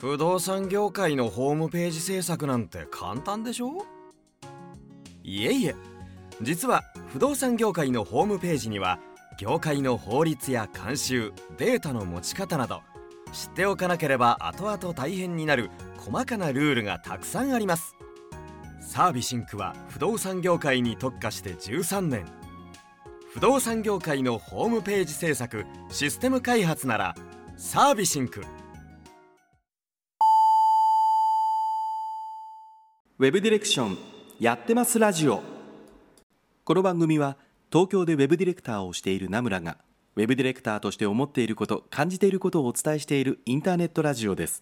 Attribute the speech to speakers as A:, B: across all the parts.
A: 不動産業界のホームページ制作なんて簡単でしょ？いえいえ、実は不動産業界のホームページには業界の法律や慣習、データの持ち方など知っておかなければ後々大変になる細かなルールがたくさんあります。サービシンクは不動産業界に特化して13年。不動産業界のホームページ制作、システム開発ならサービシンク。
B: ウェブディレクションやってますラジオ。この番組は東京でウェブディレクターをしている名村がウェブディレクターとして思っていること、感じていることをお伝えしているインターネットラジオです。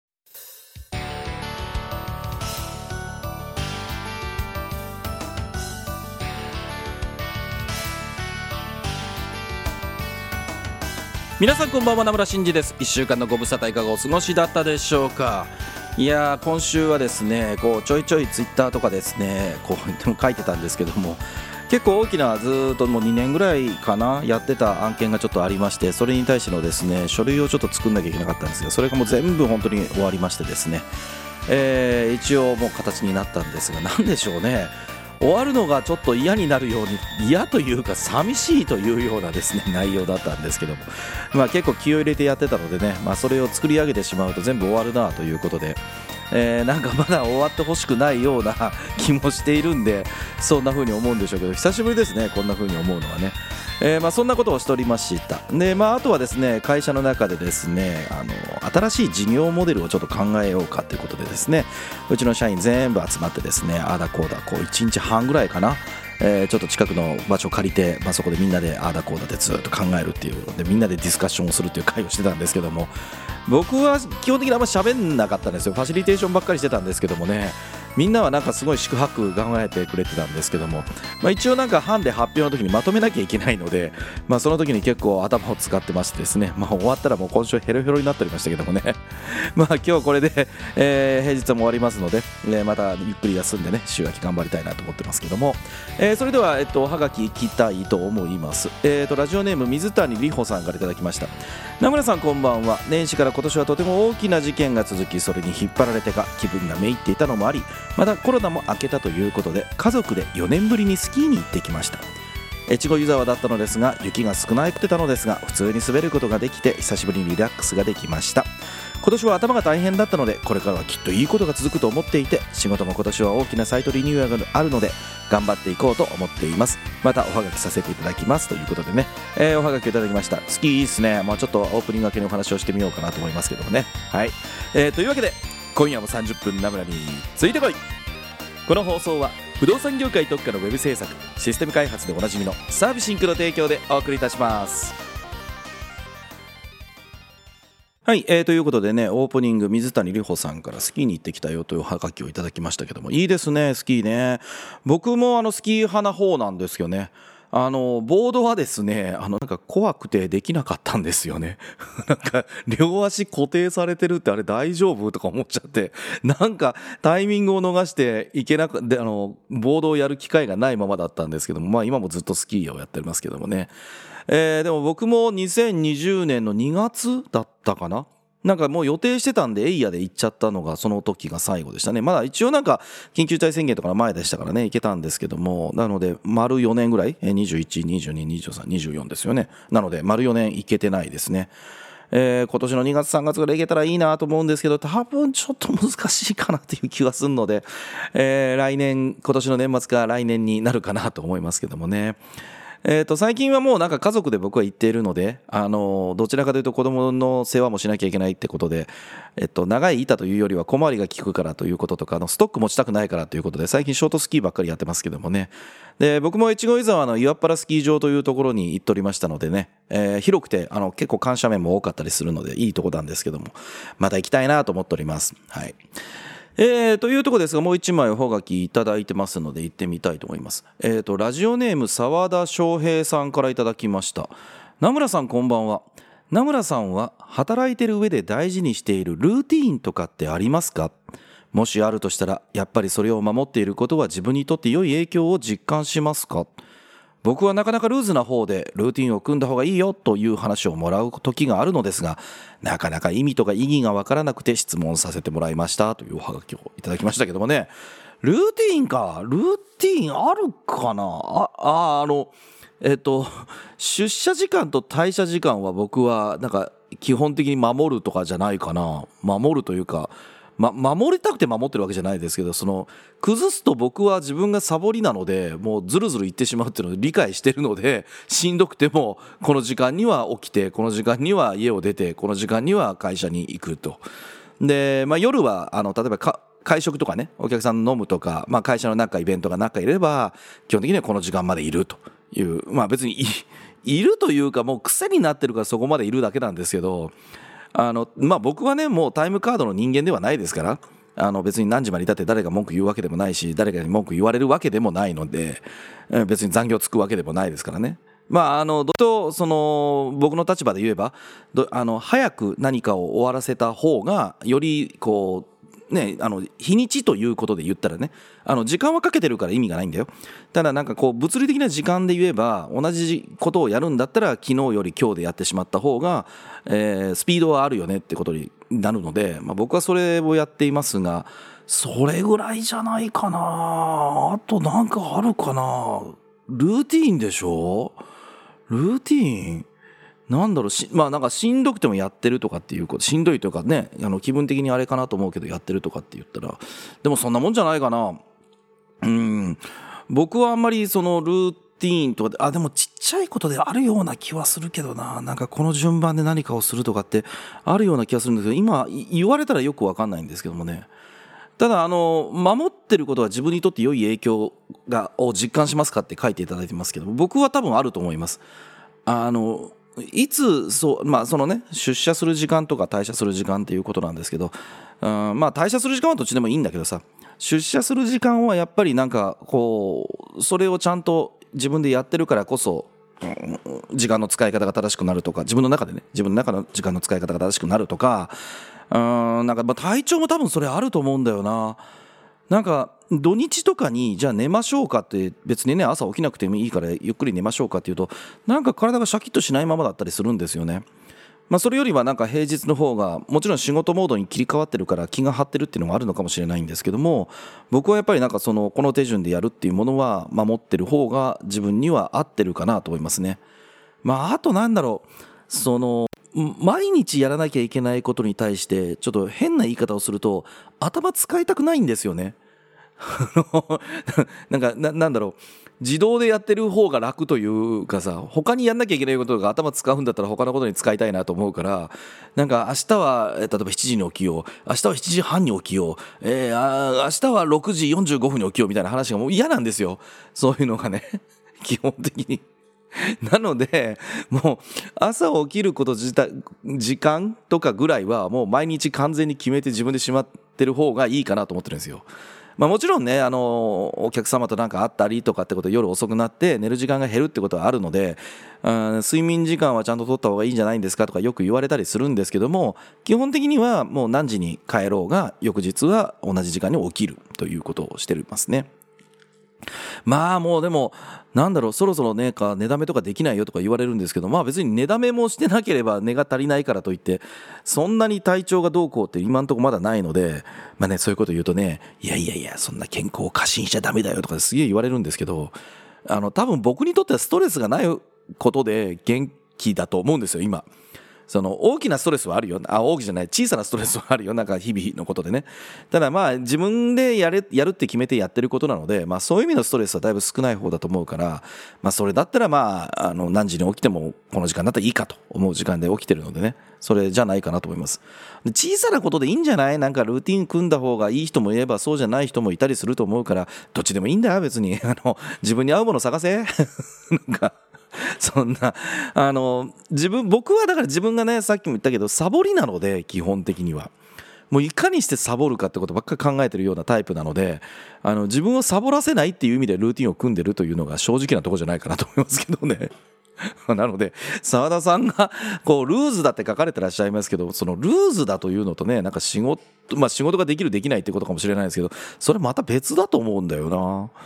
B: 皆さんこんばんは、名村真司です。1週間のご無沙汰いかがお過ごしだったでしょうか。いや今週はですね、ちょいちょいツイッターとかですねでも書いてたんですけども、結構大きなずっともう2年ぐらいかなやってた案件がちょっとありまして、それに対してのですね書類をちょっと作んなきゃいけなかったんですが、それがもう全部本当に終わりましてですね、一応もう形になったんですが、なんでしょうね、終わるのがちょっと嫌になるように、嫌というか寂しいというようなですね内容だったんですけども、結構気を入れてやってたのでね、それを作り上げてしまうと全部終わるなということで、なんかまだ終わってほしくないような気もしているんで、そんな風に思うんでしょうけど、久しぶりですね、こんな風に思うのはね。そんなことをしておりました。で、あとはですね、会社の中でですね、新しい事業モデルをちょっと考えようかということでですね、うちの社員全部集まってですね、あーだこうだ1日半ぐらいかな、ちょっと近くの場所を借りて、そこでみんなであーだこうだってずっと考えるっていうので、みんなでディスカッションをするっていう会をしてたんですけども、僕は基本的にあんま喋んなかったんですよ。ファシリテーションばっかりしてたんですけどもね、みんなはなんかすごい四苦八苦考えてくれてたんですけども、一応なんか班で発表の時にまとめなきゃいけないので、その時に結構頭を使ってましてですね、終わったらもう今週ヘロヘロになっておりましたけどもね今日これで、平日も終わりますので、またゆっくり休んでね、週明け頑張りたいなと思ってますけども、それでは、おはがきいきたいと思います。ラジオネーム水谷里穂さんからいただきました。名村さんこんばんは。年始から今年はとても大きな事件が続き、それに引っ張られてか気分がめいっていたのもあり、またコロナも明けたということで、家族で4年ぶりにスキーに行ってきました。越後湯沢だったのですが、雪が少なくてたのですが、普通に滑ることができて、久しぶりにリラックスができました。今年は頭が大変だったので、これからはきっといいことが続くと思っていて、仕事も今年は大きなサイトリニューアルがあるので頑張っていこうと思っています。またおはがきさせていただきますということでね、おはがきいただきました。スキーいいっすね。ちょっとオープニング明けのお話をしてみようかなと思いますけどもね。はい、というわけで今夜も30分名村についてこい。この放送は不動産業界特化のウェブ制作、システム開発でおなじみのサービシンクの提供でお送りいたします。はい、ということでね、オープニング水谷里穂さんからスキーに行ってきたよというおはがきをいただきましたけども、いいですねスキーね。僕もスキー派な方なんですよね。ボードはですね、なんか怖くてできなかったんですよねなんか両足固定されてるって、あれ大丈夫とか思っちゃって、なんかタイミングを逃していけなくで、ボードをやる機会がないままだったんですけども、今もずっとスキーをやってますけどもね。でも僕も2020年の2月だったかな、なんかもう予定してたんでエイヤで行っちゃったのがその時が最後でしたね。まだ一応なんか緊急事態宣言とかの前でしたからね、行けたんですけども、なので丸4年ぐらい、21、22、23、24ですよね。なので丸4年行けてないですね。今年の2月3月ぐらい行けたらいいなと思うんですけど、多分ちょっと難しいかなという気がするので、今年の年末か来年になるかなと思いますけどもね。最近はもうなんか家族で僕は行っているので、どちらかというと子供の世話もしなきゃいけないってことで、長い板というよりは小回りが利くからということとか、ストック持ちたくないからということで、最近ショートスキーばっかりやってますけどもね。で、僕も越後湯沢の岩っ原スキー場というところに行っておりましたのでね、広くて結構緩斜面も多かったりするのでいいとこなんですけども、また行きたいなと思っております。はい。というところですが、もう一枚おはがきいただいてますので行ってみたいと思います。ラジオネーム沢田翔平さんからいただきました。名村さんこんばんは。名村さんは働いてる上で大事にしているルーティーンとかってありますか？もしあるとしたら、やっぱりそれを守っていることは自分にとって良い影響を実感しますか？ 僕はなかなかルーズな方でルーティンを組んだ方がいいよという話をもらう時があるのですが、なかなか意味とか意義が分からなくて質問させてもらいましたというおはがきをいただきましたけどもね。ルーティンか。ルーティンあるかな。出社時間と退社時間は僕はなんか基本的に守るとかじゃないかな。守るというか、守りたくて守ってるわけじゃないですけど、崩すと僕は自分がサボりなので、もうずるずるいってしまうっていうのを理解してるので、しんどくてもこの時間には起きて、この時間には家を出て、この時間には会社に行くと。で、夜は例えば会食とかね、お客さん飲むとか、会社の中イベントが中いれば基本的にはこの時間までいるという、別にいるというか、もう癖になってるからそこまでいるだけなんですけど、僕はね、もうタイムカードの人間ではないですから、別に何時までいたって誰が文句言うわけでもないし、誰かに文句言われるわけでもないので、別に残業つくわけでもないですからね。僕の立場で言えば、早く何かを終わらせた方がより日にちということで言ったらね、時間はかけてるから意味がないんだよ。ただ物理的な時間で言えば、同じことをやるんだったら昨日より今日でやってしまった方が、スピードはあるよねってことになるので、僕はそれをやっていますが、それぐらいじゃないかな。あとなんかあるかな。ルーティーンでしょ。ルーティーンなんだろう、しんどくてもやってるとかっていうこと、しんどいというかね、気分的にあれかなと思うけどやってるとかって言ったら、でもそんなもんじゃないかな。僕はあんまりルーティーンとかでもちっちゃいことであるような気はするけどな。なんかこの順番で何かをするとかってあるような気がするんですけど、今言われたらよくわかんないんですけどもね。ただ守ってることは自分にとって良い影響を実感しますかって書いていただいてますけど、僕は多分あると思います。いつ出社する時間とか退社する時間っていうことなんですけど、退社する時間はどっちでもいいんだけどさ、出社する時間はやっぱりそれをちゃんと自分でやってるからこそ、時間の使い方が正しくなるとか、自分の中の時間の使い方が正しくなるとか、体調も多分それあると思うんだよな。土日とかにじゃあ寝ましょうかって、別にね朝起きなくてもいいからゆっくり寝ましょうかっていうと、体がシャキッとしないままだったりするんですよね。それよりは平日の方がもちろん仕事モードに切り替わってるから気が張ってるっていうのがあるのかもしれないんですけども、僕はやっぱりこの手順でやるっていうものは守ってる方が自分には合ってるかなと思いますね。あと毎日やらなきゃいけないことに対してちょっと変な言い方をすると、頭使いたくないんですよね。自動でやってる方が楽というかさ、他にやんなきゃいけないことが頭使うんだったら他のことに使いたいなと思うから、明日は例えば7時に起きよう、明日は7時半に起きよう、明日は6時45分に起きようみたいな話がもう嫌なんですよ。そういうのがね基本的になので、もう朝起きること時間とかぐらいはもう毎日完全に決めて自分でしまってる方がいいかなと思ってるんですよ。もちろんね、お客様と会ったりとかってことで夜遅くなって寝る時間が減るってことはあるので、睡眠時間はちゃんと取った方がいいんじゃないんですかとかよく言われたりするんですけども、基本的にはもう何時に帰ろうが翌日は同じ時間に起きるということをしてますね。もうでもそろそろ寝だめとかできないよとか言われるんですけど、別に寝だめもしてなければ寝が足りないからといってそんなに体調がどうこうって今のところまだないので、そういうこと言うとね、いやそんな健康を過信しちゃダメだよとかすげえ言われるんですけど、多分僕にとってはストレスがないことで元気だと思うんですよ今。大きなストレスはあるよ。大きじゃない、小さなストレスはあるよ。日々のことでね。ただ自分でやるって決めてやってることなので、そういう意味のストレスはだいぶ少ない方だと思うから、それだったら何時に起きてもこの時間だったらいいかと思う時間で起きてるのでね、それじゃないかなと思います。小さなことでいいんじゃない？ルーティン組んだ方がいい人もいればそうじゃない人もいたりすると思うから、どっちでもいいんだよ別に。自分に合うもの探せ。そんな僕はだから自分がね、さっきも言ったけどサボりなので、基本的にはもういかにしてサボるかってことばっかり考えてるようなタイプなので、自分をサボらせないっていう意味でルーティンを組んでるというのが正直なところじゃないかなと思いますけどね。なので澤田さんがルーズだって書かれてらっしゃいますけど、そのルーズだというのとね、仕事ができるできないってことかもしれないですけど、それまた別だと思うんだよな。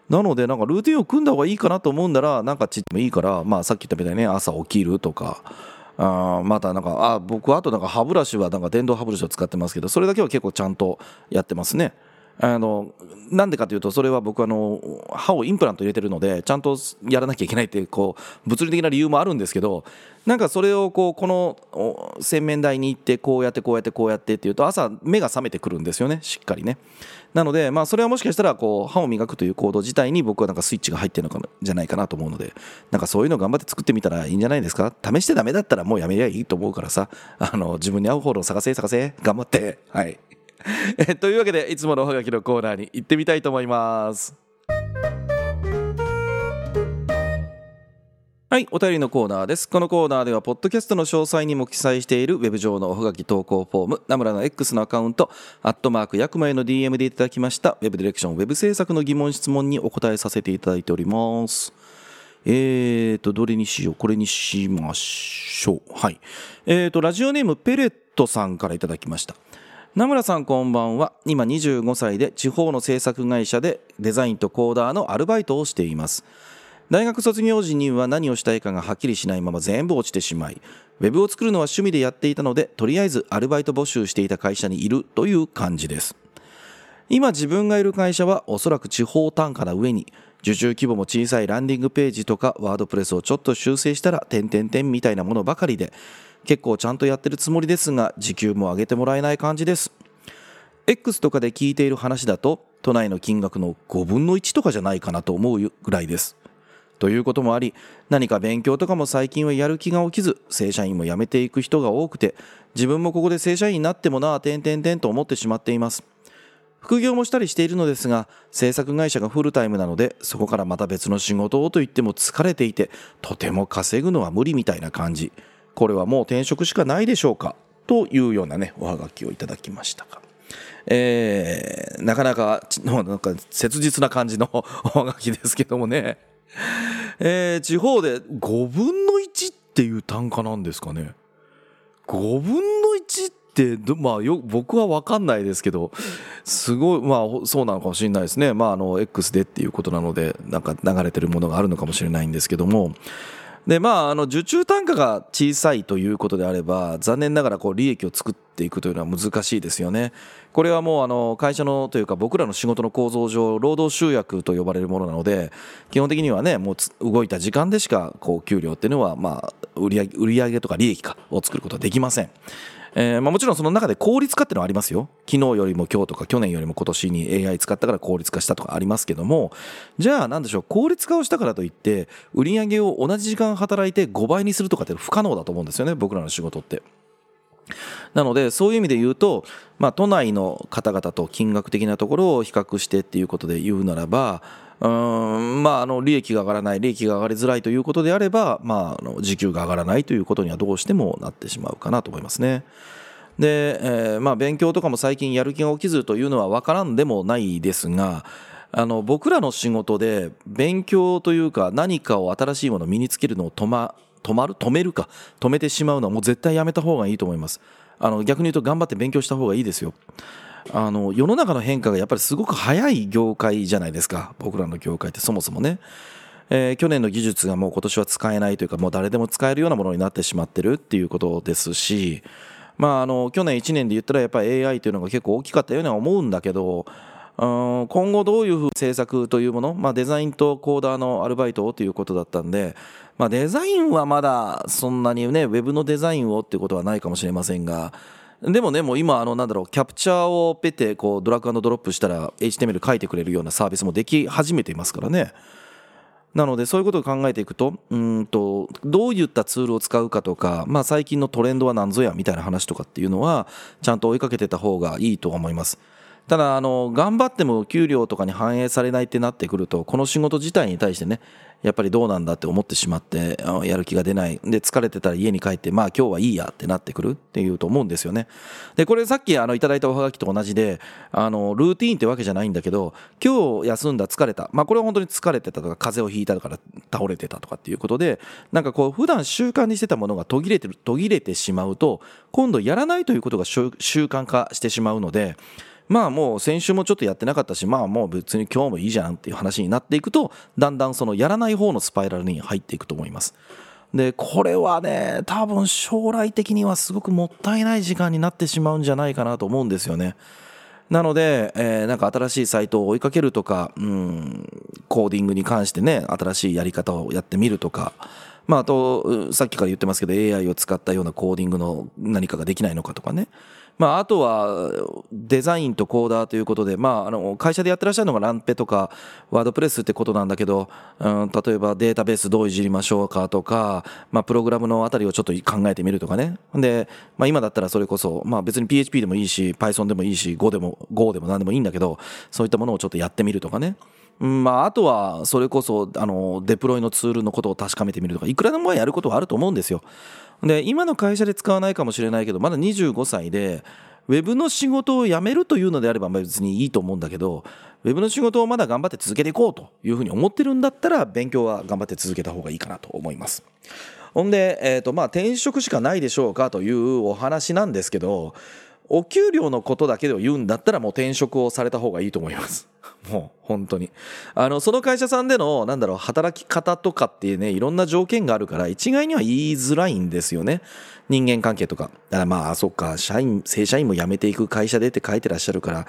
B: なのでなんかルーティンを組んだ方がいいかなと思うんなら、なんかちっともいいから、さっき言ったみたいにね、朝起きるとか、またなんか僕はあとなんか歯ブラシはなんか電動歯ブラシを使ってますけど、それだけは結構ちゃんとやってますね。なんでかというと、それは僕歯をインプラント入れてるのでちゃんとやらなきゃいけないっていう物理的な理由もあるんですけど、なんかそれをこの洗面台に行ってこうやってっていうと朝目が覚めてくるんですよね、しっかりね。なのでそれはもしかしたら歯を磨くという行動自体に僕はなんかスイッチが入ってるのじゃないかなと思うので、なんかそういうの頑張って作ってみたらいいんじゃないですか。試してダメだったらもうやめりゃいいと思うからさ、自分に合う方法を探せ頑張って、はいというわけでいつものおはがきのコーナーに行ってみたいと思います。はい、お便りのコーナーです。このコーナーではポッドキャストの詳細にも記載しているウェブ上のおはがき投稿フォーム、ナムラの X のアカウントヤクマへの DM でいただきましたウェブディレクション、ウェブ制作の疑問質問にお答えさせていただいております。どれにしよう、これにしましょう。はい、ラジオネームペレットさんからいただきました。名村さんこんばんは。今25歳で地方の制作会社でデザインとコーダーのアルバイトをしています。大学卒業時には何をしたいかがはっきりしないまま全部落ちてしまい、ウェブを作るのは趣味でやっていたので、とりあえずアルバイト募集していた会社にいるという感じです。今自分がいる会社はおそらく地方単価な上に、受注規模も小さいランディングページとかワードプレスをちょっと修正したら点々点みたいなものばかりで、結構ちゃんとやってるつもりですが、時給も上げてもらえない感じです。 X とかで聞いている話だと都内の金額の5分の1とかじゃないかなと思うぐらいです。ということもあり、何か勉強とかも最近はやる気が起きず、正社員も辞めていく人が多くて、自分もここで正社員になってもなあと思ってしまっています。副業もしたりしているのですが、制作会社がフルタイムなので、そこからまた別の仕事をと言っても疲れていて、とても稼ぐのは無理みたいな感じ。これはもう転職しかないでしょうか、というようなね、おはがきをいただきましたが、なかなか切実な感じのおはがきですけどもね。地方で5分の1っていう単価なんですかね。5分の1って僕は分かんないですけど、すごいそうなのかもしれないですね。X でっていうことなので、なんか流れてるものがあるのかもしれないんですけども、で受注単価が小さいということであれば、残念ながら利益を作っていくというのは難しいですよね。これはもう会社のというか僕らの仕事の構造上、労働集約と呼ばれるものなので、基本的にはね、もう動いた時間でしか給料っていうのは売上とか利益を作ることはできません。もちろんその中で効率化っていうのはありますよ。昨日よりも今日とか去年よりも今年に AI 使ったから効率化したとかありますけども、じゃあ何でしょう、効率化をしたからといって売上を同じ時間働いて5倍にするとかって不可能だと思うんですよね、僕らの仕事って。なのでそういう意味で言うと、都内の方々と金額的なところを比較してっていうことで言うならば、利益が上がらない、利益が上がりづらいということであれば、時給が上がらないということにはどうしてもなってしまうかなと思いますね。で、勉強とかも最近やる気が起きずというのは分からんでもないですが、僕らの仕事で勉強というか何かを新しいものを身につけるのを止めてしまうのはもう絶対やめた方がいいと思います。逆に言うと頑張って勉強した方がいいですよ。世の中の変化がやっぱりすごく早い業界じゃないですか、僕らの業界ってそもそもね。去年の技術がもう今年は使えないというか、もう誰でも使えるようなものになってしまってるっていうことですし、去年1年で言ったらやっぱり AI というのが結構大きかったようには思うんだけど、今後どういうふうに制作というもの、デザインとコーダーのアルバイトをということだったんで、デザインはまだそんなにね、ウェブのデザインをっていうことはないかもしれませんが、でもね、もう今キャプチャーをペってドラッグ&ドロップしたら HTML 書いてくれるようなサービスもでき始めていますからね。なのでそういうことを考えていくと、どういったツールを使うかとか、最近のトレンドは何ぞやみたいな話とかっていうのはちゃんと追いかけてた方がいいと思います。ただ頑張っても給料とかに反映されないってなってくると、この仕事自体に対してね、やっぱりどうなんだって思ってしまって、やる気が出ないで、疲れてたら家に帰って今日はいいやってなってくるっていうと思うんですよね。でこれさっきいただいたおはがきと同じで、ルーティーンってわけじゃないんだけど、今日休んだ、疲れた、これは本当に疲れてたとか風邪をひいたから倒れてたとかっていうことで、普段習慣にしてたものが途切れてしまうと、今度やらないということが習慣化してしまうので、 まあもう先週もちょっとやってなかったし、まあもう別に今日もいいじゃんっていう話になっていくと、だんだんそのやらない方のスパイラルに入っていくと思います。でこれはね、多分将来的にはすごくもったいない時間になってしまうんじゃないかなと思うんですよね。なので、なんか新しいサイトを追いかけるとか、コーディングに関してね、新しいやり方をやってみるとか、あとさっきから言ってますけど AI を使ったようなコーディングの何かができないのかとかね。あとはデザインとコーダーということで、会社でやってらっしゃるのがランペとかワードプレスってことなんだけど、例えばデータベースどういじりましょうかとか、プログラムのあたりをちょっと考えてみるとかね。で、今だったらそれこそ、別に PHP でもいいし Python でもいいし Go でも何でもいいんだけど、そういったものをちょっとやってみるとかね。あとはそれこそデプロイのツールのことを確かめてみるとか、いくらでもやることはあると思うんですよ。で今の会社で使わないかもしれないけど、まだ25歳でウェブの仕事を辞めるというのであれば別にいいと思うんだけど、ウェブの仕事をまだ頑張って続けていこうというふうに思ってるんだったら、勉強は頑張って続けた方がいいかなと思います。ほんで、転職しかないでしょうかというお話なんですけど、お給料のことだけで言うんだったらもう転職をされた方がいいと思います。もう本当にその会社さんでの働き方とかっていうね、いろんな条件があるから一概には言いづらいんですよね。人間関係とかだからそっか、正社員も辞めていく会社でって書いてらっしゃるから、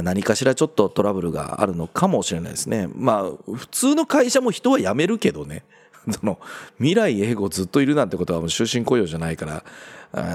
B: 何かしらちょっとトラブルがあるのかもしれないですね。普通の会社も人は辞めるけどねその未来永劫ずっといるなんてことはもう終身雇用じゃないから、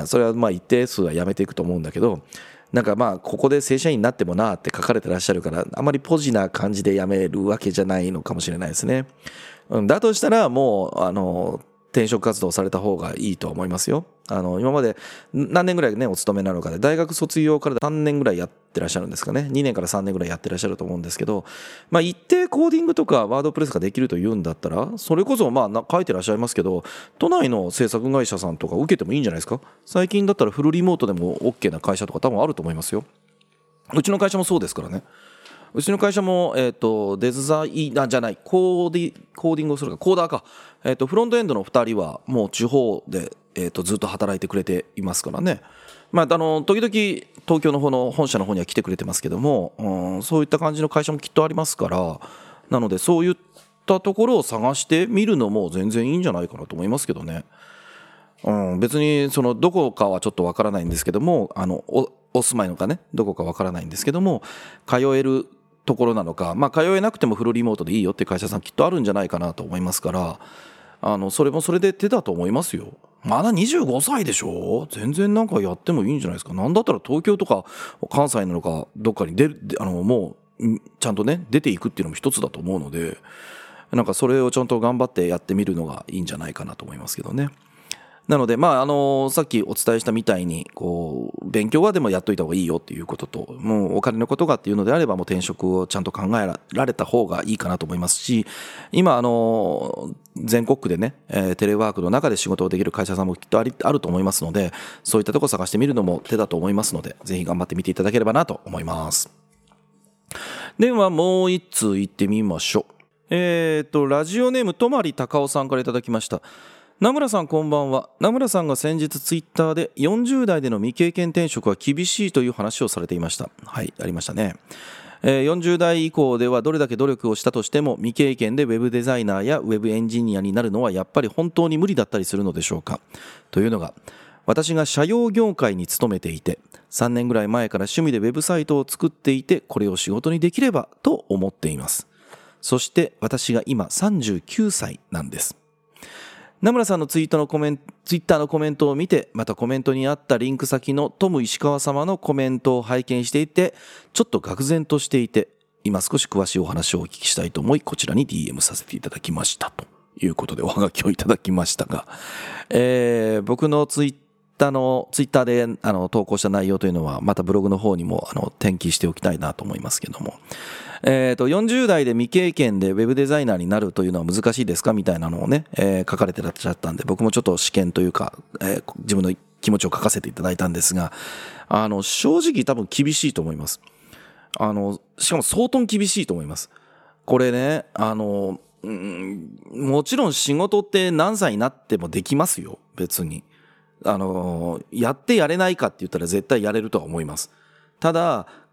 B: それは一定数は辞めていくと思うんだけど、ここで正社員になってもなって書かれてらっしゃるから、あまりポジな感じで辞めるわけじゃないのかもしれないですね。だとしたらもう転職活動された方がいいと思いますよ。今まで何年ぐらいねお勤めなのかで、大学卒業から3年ぐらいやってらっしゃるんですかね。2年から3年ぐらいやってらっしゃると思うんですけど、一定コーディングとかワードプレスができるというんだったら、それこそ書いてらっしゃいますけど、都内の制作会社さんとか受けてもいいんじゃないですか。最近だったらフルリモートでも OK な会社とか多分あると思いますよ。うちの会社もそうですからね。うちの会社も、デザイナーじゃないコーディングをするかコーダーか、フロントエンドの2人はもう地方で、ずっと働いてくれていますからね。時々東京の方の本社の方には来てくれてますけども、そういった感じの会社もきっとありますから、なのでそういったところを探してみるのも全然いいんじゃないかなと思いますけどね。別にそのどこかはちょっとわからないんですけども、お住まいのかねどこかわからないんですけども、通えるところなのか、通えなくてもフルリモートでいいよって会社さんきっとあるんじゃないかなと思いますから、それもそれで手だと思いますよ。まだ25歳でしょ。全然やってもいいんじゃないですか。なんだったら東京とか関西なのかどっかにもうちゃんとね出ていくっていうのも一つだと思うので、それをちゃんと頑張ってやってみるのがいいんじゃないかなと思いますけどね。なのでさっきお伝えしたみたいに勉強はでもやっといた方がいいよっていうことと、もうお金のことがっていうのであればもう転職をちゃんと考えられた方がいいかなと思いますし、今全国区でね、テレワークの中で仕事をできる会社さんもきっとあると思いますので、そういったところを探してみるのも手だと思いますので、ぜひ頑張ってみていただければなと思います。ではもう一通行ってみましょう。ラジオネームとまりたかおさんからいただきました。名村さんこんばんは。名村さんが先日ツイッターで40代での未経験転職は厳しいという話をされていました。はい、ありましたね。40代以降ではどれだけ努力をしたとしても未経験でウェブデザイナーやウェブエンジニアになるのはやっぱり本当に無理だったりするのでしょうか。というのが、私が社用業界に勤めていて3年ぐらい前から趣味でウェブサイトを作っていて、これを仕事にできればと思っています。そして私が今39歳なんです。名村さんのツイッターのコメントを見て、またコメントにあったリンク先のトム石川様のコメントを拝見していて、ちょっと愕然としていて、今少し詳しいお話をお聞きしたいと思い、こちらに DM させていただきましたということでおはがきをいただきましたが、僕のツイッターで投稿した内容というのはまたブログの方にも転記しておきたいなと思いますけども、40代で未経験でウェブデザイナーになるというのは難しいですかみたいなのをね、書かれてらっしゃったんで、僕もちょっと試験というか、自分の気持ちを書かせていただいたんですが、正直多分厳しいと思います。しかも相当厳しいと思います。これね、もちろん仕事って何歳になってもできますよ、別に。やってやれないかって言ったら絶対やれるとは思います。ただ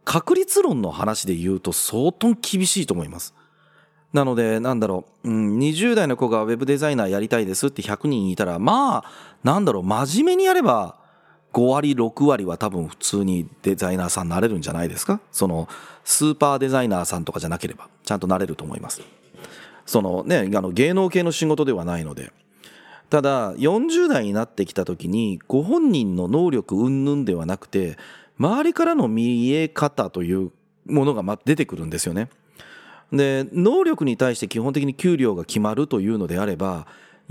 B: 確率論の話で言うと相当厳しいと思います。なので20代の子がウェブデザイナーやりたいですって100人いたら真面目にやれば5割6割は多分普通にデザイナーさんになれるんじゃないですか。そのスーパーデザイナーさんとかじゃなければちゃんとなれると思います。芸能系の仕事ではないので。ただ40代になってきた時にご本人の能力云々ではなくて周りからの見え方というものが出てくるんですよね。で能力に対して基本的に給料が決まるというのであれば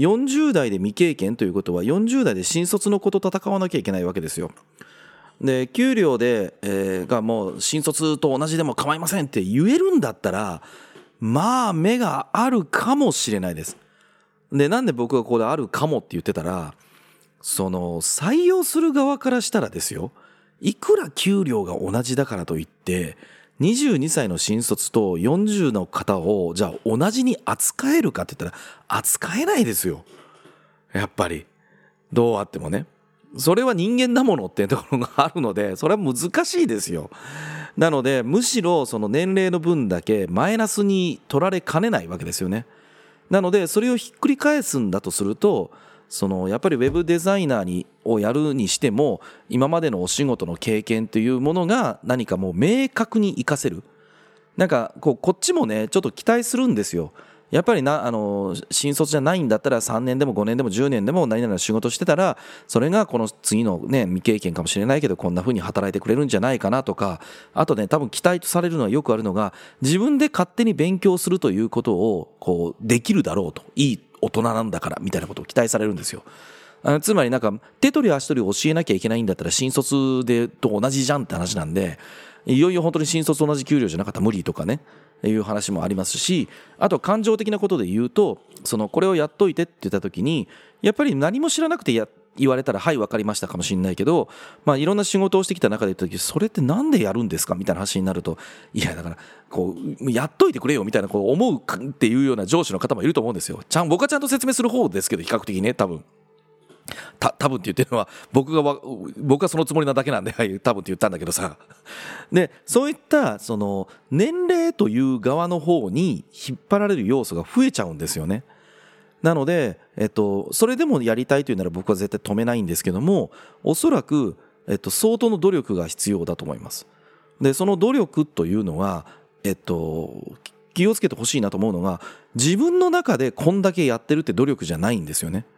B: 40代で未経験ということは40代で新卒の子と戦わなきゃいけないわけですよ。で給料がもう新卒と同じでも構いませんって言えるんだったら目があるかもしれないです。でなんで僕がここであるかもって言ってたら採用する側からしたらですよ、いくら給料が同じだからといって22歳の新卒と40の方をじゃあ同じに扱えるかって言ったら扱えないですよ。やっぱりどうあってもね、それは人間だものっていうところがあるのでそれは難しいですよ。なのでむしろその年齢の分だけマイナスに取られかねないわけですよね。なのでそれをひっくり返すんだとするとやっぱりウェブデザイナーをやるにしても今までのお仕事の経験というものが何かもう明確に活かせる。こっちもねちょっと期待するんですよ。やっぱり新卒じゃないんだったら3年でも5年でも10年でも何々の仕事してたらそれがこの次のね未経験かもしれないけどこんな風に働いてくれるんじゃないかなとか、あとね多分期待とされるのはよくあるのが自分で勝手に勉強するということをできるだろうと、いい大人なんだからみたいなことを期待されるんですよ。つまり手取り足取り教えなきゃいけないんだったら新卒と同じじゃんって話なんで、いよいよ本当に新卒同じ給料じゃなかったら無理とかねいう話もありますし、あと感情的なことで言うとこれをやっといてって言った時にやっぱり何も知らなくて言われたらはい分かりましたかもしれないけど、いろんな仕事をしてきた中で言った時それってなんでやるんですかみたいな話になると、いやだからやっといてくれよみたいな思うっていうような上司の方もいると思うんですよ。僕はちゃんと説明する方ですけど比較的ね多分って言ってるのは僕はそのつもりなだけなんで多分って言ったんだけどさ。でそういった年齢という側の方に引っ張られる要素が増えちゃうんですよね。なので、それでもやりたいというなら僕は絶対止めないんですけども、おそらく、相当の努力が必要だと思います。でその努力というのは、気をつけてほしいなと思うのが自分の中でこんだけやってるって努力じゃないんですよね。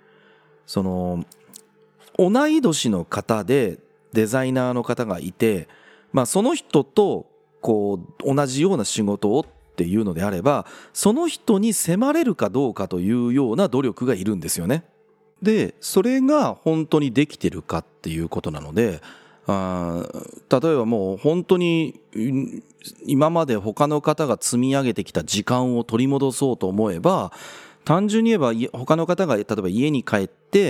B: 同い年の方でデザイナーの方がいて、その人と同じような仕事をっていうのであればその人に迫れるかどうかというような努力がいるんですよね。でそれが本当にできてるかっていうことなので、例えばもう本当に今まで他の方が積み上げてきた時間を取り戻そうと思えば単純に言えば他の方が例えば家に帰って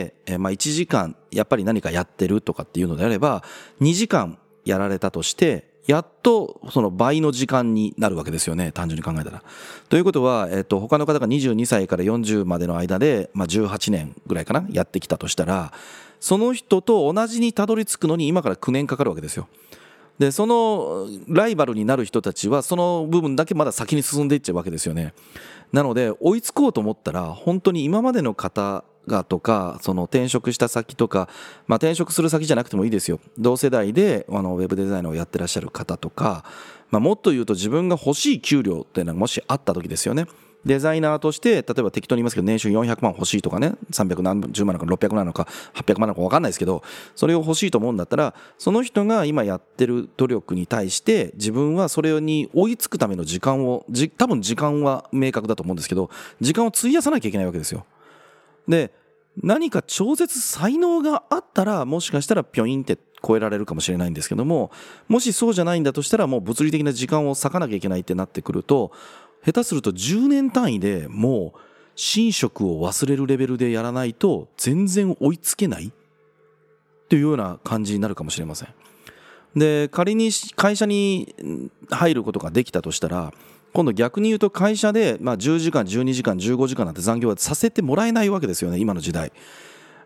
B: 、1時間やっぱり何かやってるとかっていうのであれば2時間やられたとしてやっとその倍の時間になるわけですよね、単純に考えたら。ということは、他の方が22歳から40までの間で、18年ぐらいかなやってきたとしたらその人と同じにたどり着くのに今から9年かかるわけですよ。でそのライバルになる人たちはその部分だけまだ先に進んでいっちゃうわけですよね。なので追いつこうと思ったら本当に今までの方がとか転職した先とか、転職する先じゃなくてもいいですよ。同世代でウェブデザイナーをやってらっしゃる方とか、もっと言うと自分が欲しい給料っていうのがもしあった時ですよね。デザイナーとして例えば適当に言いますけど年収400万欲しいとかね、310万なのか600万なのか800万なのか分かんないですけどそれを欲しいと思うんだったらその人が今やってる努力に対して自分はそれに追いつくための時間を多分時間は明確だと思うんですけど時間を費やさなきゃいけないわけですよ。で何か超絶才能があったらもしかしたらピョインって超えられるかもしれないんですけども、もしそうじゃないんだとしたらもう物理的な時間を割かなきゃいけないってなってくると下手すると10年単位でもう寝食を忘れるレベルでやらないと全然追いつけないというような感じになるかもしれません。で仮に会社に入ることができたとしたら今度逆に言うと会社で10時間12時間15時間なんて残業はさせてもらえないわけですよね、今の時代。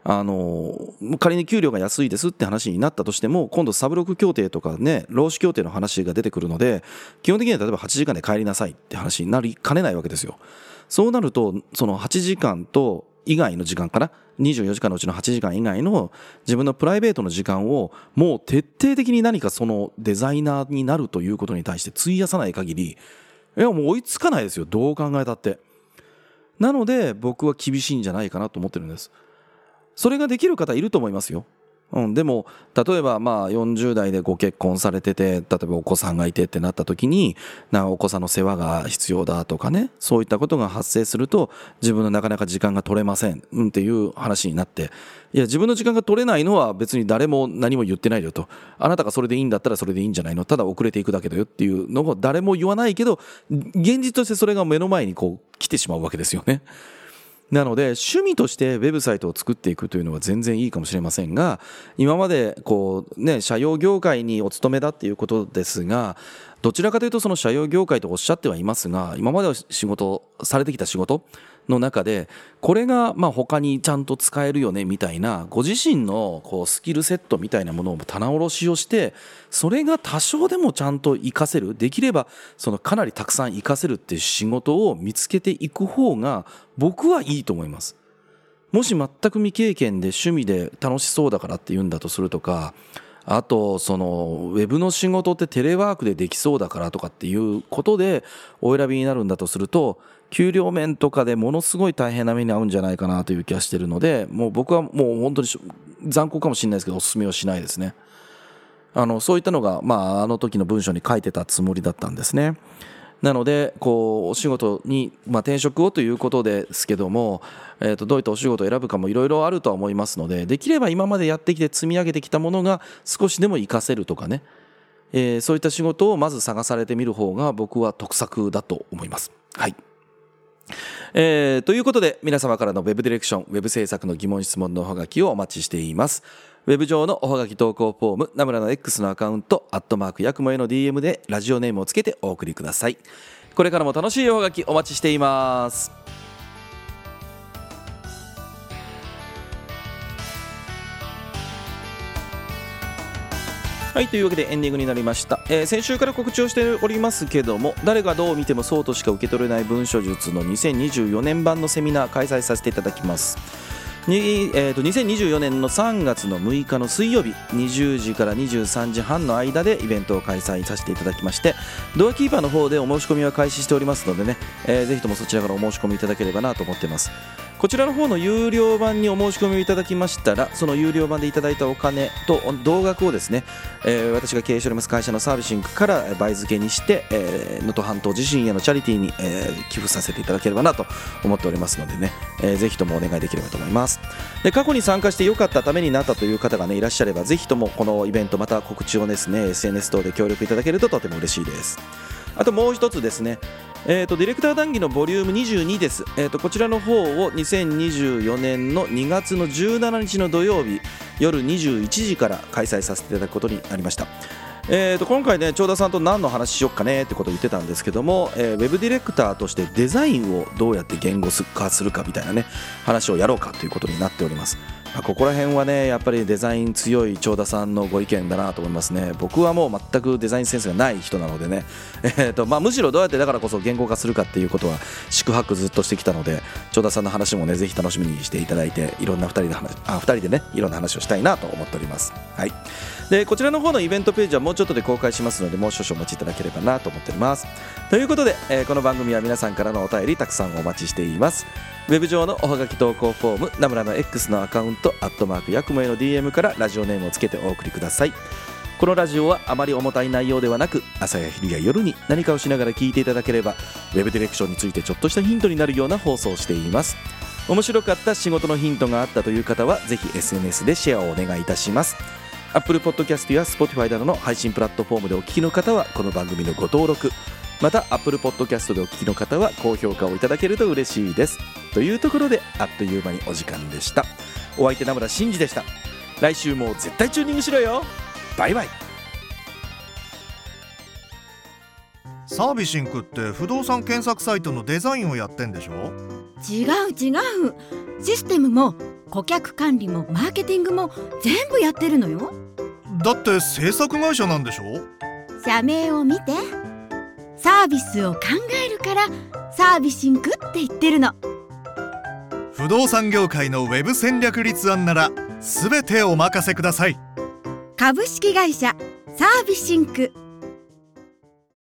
B: 仮に給料が安いですって話になったとしても、今度サブロク協定とかね、労使協定の話が出てくるので、基本的には例えば8時間で帰りなさいって話になりかねないわけですよ。そうなるとその8時間と以外の時間かな、24時間のうちの8時間以外の自分のプライベートの時間をもう徹底的に何かそのデザイナーになるということに対して費やさない限り、もう追いつかないですよ、どう考えたって。なので僕は厳しいんじゃないかなと思ってるんです。それができる方いると思いますよ。でも例えば40代でご結婚されてて、例えばお子さんがいてってなった時にお子さんの世話が必要だとかね、そういったことが発生すると自分のなかなか時間が取れません、っていう話になって、いや自分の時間が取れないのは別に誰も何も言ってないよと、あなたがそれでいいんだったらそれでいいんじゃないの、ただ遅れていくだけだよっていうのを誰も言わないけど、現実としてそれが目の前に来てしまうわけですよね。なので趣味としてウェブサイトを作っていくというのは全然いいかもしれませんが、今まで社用業界にお勤めだっていうことですが、どちらかというとその社用業界とおっしゃってはいますが、今までされてきた仕事の中でこれが他にちゃんと使えるよねみたいな、ご自身のスキルセットみたいなものを棚卸しをして、それが多少でもちゃんと活かせる、できればかなりたくさん活かせるっていう仕事を見つけていく方が僕はいいと思います。もし全く未経験で趣味で楽しそうだからって言うんだとするとか、あとウェブの仕事ってテレワークでできそうだからとかっていうことでお選びになるんだとすると、給料面とかでものすごい大変な目に遭うんじゃないかなという気がしているので、もう僕はもう本当に残酷かもしれないですけどお勧めはしないですね。そういったのがあの時の文章に書いてたつもりだったんですね。なのでお仕事に転職をということですけども、どういったお仕事を選ぶかもいろいろあるとは思いますので、できれば今までやってきて積み上げてきたものが少しでも活かせるとかね、そういった仕事をまず探されてみる方が僕は得策だと思います。はい。ということで皆様からのウェブディレクション、ウェブ制作の疑問質問のおはがきをお待ちしています。ウェブ上のおはがき投稿フォーム、ナムラの X のアカウント、@やくもへの DM でラジオネームをつけてお送りください。これからも楽しいおはがきお待ちしています。はい、というわけでエンディングになりました。先週から告知をしておりますけども、誰がどう見てもそうとしか受け取れない文書術の2024年版のセミナー開催させていただきます。2024年の3月の6日の水曜日20時から23時半の間でイベントを開催させていただきまして、ドアキーパーの方でお申し込みは開始しておりますのでね、ぜひともそちらからお申し込みいただければなと思っています。こちらの方の有料版にお申し込みをいただきましたら、その有料版でいただいたお金と同額をですね、私が経営しております会社のサービシングから倍付けにして能登半島地震へのチャリティーに、寄付させていただければなと思っておりますのでね、ぜひともお願いできればと思います。で、過去に参加して良かった、ためになったという方がねいらっしゃれば、ぜひともこのイベントまた告知をですね SNS 等で協力いただけるととても嬉しいです。あともう一つですね、ディレクター談義のボリューム22です。こちらの方を2024年の2月の17日の土曜日夜21時から開催させていただくことになりました。今回ね長田さんと何の話しよっかねってことを言ってたんですけども、ウェブディレクターとしてデザインをどうやって言語化するかみたいなね話をやろうかということになっております。ここら辺はねやっぱりデザイン強い長田さんのご意見だなと思いますね。僕はもう全くデザインセンスがない人なのでね、むしろどうやってだからこそ言語化するかっていうことは四苦八苦ずっとしてきたので、長田さんの話もねぜひ楽しみにしていただいて、いろんな2人でねいろんな話をしたいなと思っております。はい。でこちらの方のイベントページはもうちょっとで公開しますので、もう少々お待ちいただければなと思っております。ということで、この番組は皆さんからのお便りたくさんお待ちしています。ウェブ上のおはがき投稿フォーム、ナムラの X のアカウント、やくもへの DM からラジオネームをつけてお送りください。このラジオはあまり重たい内容ではなく、朝や昼や夜に何かをしながら聞いていただければ、ウェブディレクションについてちょっとしたヒントになるような放送をしています。面白かった、仕事のヒントがあったという方はぜひ SNS でシェアをお願いいたします。Apple Podcast や Spotify などの配信プラットフォームでお聞きの方はこの番組のご登録、また Apple Podcast でお聞きの方は高評価をいただけると嬉しいです。というところであっという間にお時間でした。お相手名村真司でした。来週も絶対チューニングしろよ。バイバイ。
C: サービシンクって不動産検索サイトのデザインをやってんでしょ？
D: 違う。システムも顧客管理もマーケティングも全部やってるのよ。
C: だって制作会社なんでしょ？
D: 社名を見て、サービスを考えるからサービシンクって言ってるの。
C: 不動産業界のウェブ戦略立案ならすべてお任せください。
D: 株式会社サービシンク。